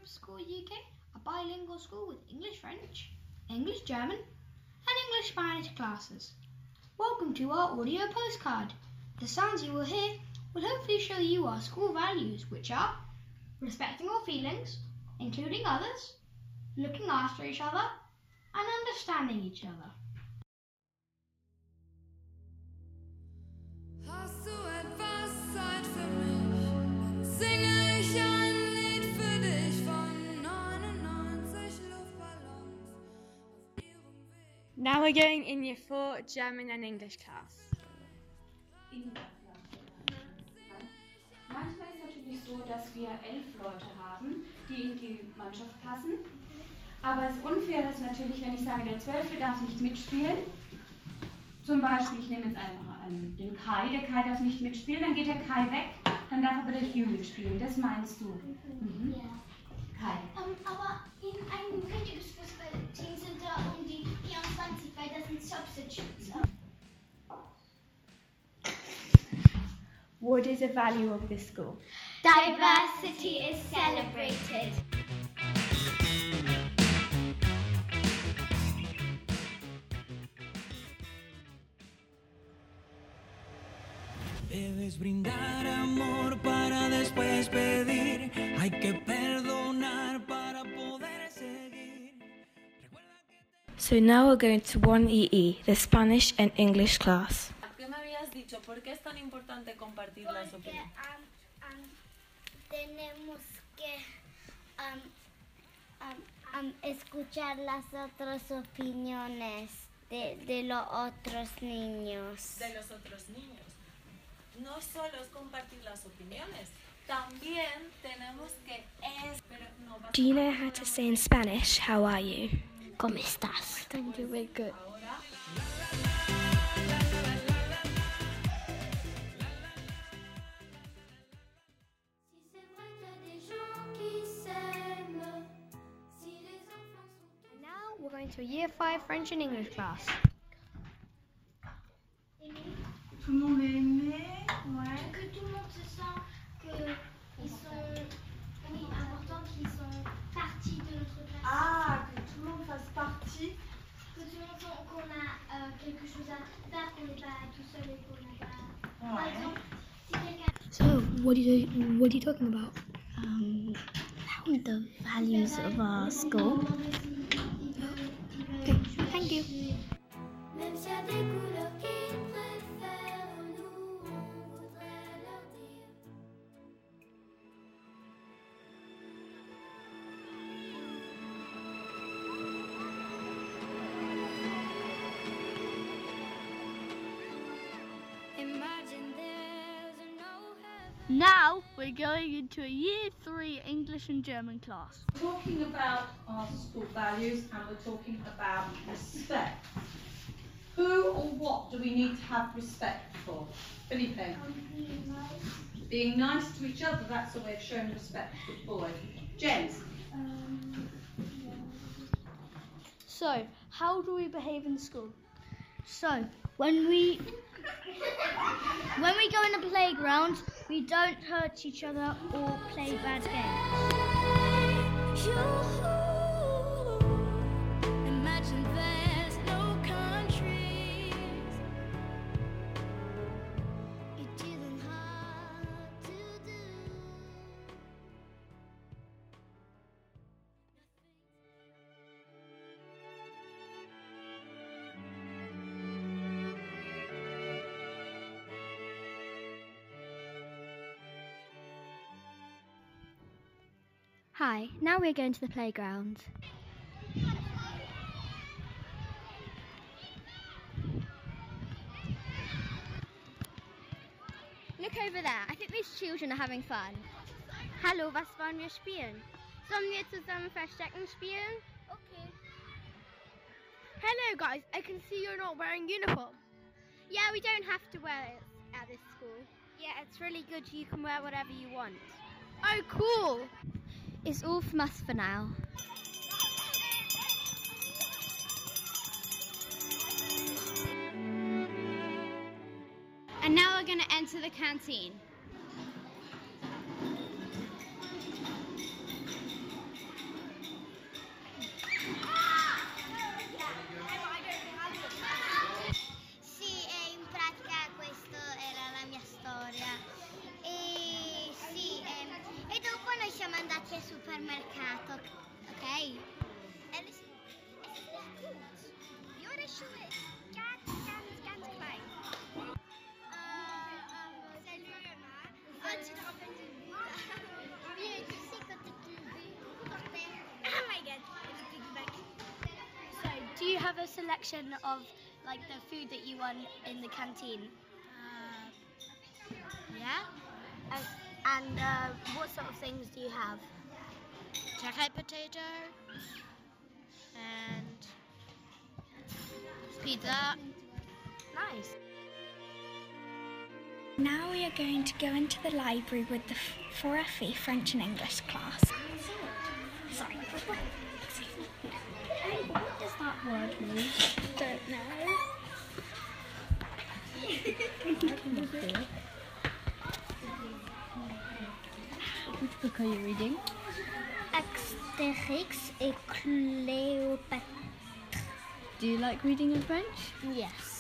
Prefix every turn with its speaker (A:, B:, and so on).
A: School UK, a bilingual school with English French, English German, and English Spanish classes. Welcome to our audio postcard. The sounds you will hear will hopefully show you our school values, which are respecting all feelings, including others, looking after each other, and understanding each other.
B: Hast du etwas Zeit für mich? Dann singe ich ein Lied für dich von 99 Luftballons auf ihrem Weg.
C: Now we're going in year 4 German and English class.
D: Manchmal ist es natürlich so, dass wir 11 Leute haben, die in die Mannschaft passen. Aber es ist unfair, dass natürlich, wenn ich sage, der 12. darf nicht mitspielen, zum Beispiel, ich nehme jetzt einfach den Kai, der Kai darf nicht mitspielen, dann geht der Kai weg, dann darf aber der Hugh mitspielen. Das meinst du? Mhm.
E: Ja.
D: Kai.
E: Aber in einem Königsfußballteam sind da um die 24, weil das sind Substitutes.
C: What is the value of this school?
E: Diversity is celebrated.
F: Debes brindar amor para después pedir. Hay que perdonar para poder seguir.
C: So now we're going to 1EE, the Spanish and English class.
G: ¿Qué me habías dicho? ¿Por qué es tan importante compartir las
E: Porque
G: opiniones?
E: tenemos que escuchar las otras opiniones de los otros niños.
G: De los otros niños. No solo es compartir las opiniones, también tenemos que
C: Do you know how to say in Spanish, how are you?
E: ¿Cómo estás?
C: Thank you, very good.
G: ahora
A: Now we're going to a year 5 French and English class.
D: Tout le monde est aimé. Ouais.
E: Que tout le monde se sent qu'ils sont importants, qu'ils sont partie de notre classe.
D: Ah, que tout le monde fasse partie.
E: Que tout le monde sent qu'on a quelque chose à faire, qu'on n'est pas tout seul et qu'on n'a pas. Par
D: Ouais.
E: exemple, si quelqu'un.
A: So, what are you talking about?
E: The values of our school.
A: Okay, thank you.
E: Même s'il y a des couleurs qu'ils préfèrent, nous, on voudrait leur dire. Imagine there's no heaven.
H: Now we're going into a year 3 English and German class.
D: We're talking about our school values and we're talking about respect. Who or what do we need to have respect for? Felipe? Being nice to each other, that's a way of showing respect. Good boy. James?
H: So, how do we behave in school? So, when we go in the playground, we don't hurt each other or play bad games.
B: Imagine there's no countries.
E: It isn't hard to do.
H: Hi, now we're going to the playground. Look over there. I think these children are having fun. Hallo, was wollen wir spielen? Sollen wir zusammen Verstecken spielen?
E: Okay.
H: Hello guys, I can see you're not wearing uniform. Yeah, we don't have to wear it at this school. Yeah, it's really good. You can wear whatever you want. Oh, cool. It's all from us for now. And now we're going to enter the canteen. have a selection of like the food that you want in the canteen? Yeah. And what sort of things do you have? Jacket potato and pizza. Nice.
C: Now we are going to go into the library with the 4FE French and English class. Sorry. What does that word mean? Don't know.
A: Which book are you reading?
H: Asterix et Cléopâtre.
A: Do you like reading in French?
H: Yes.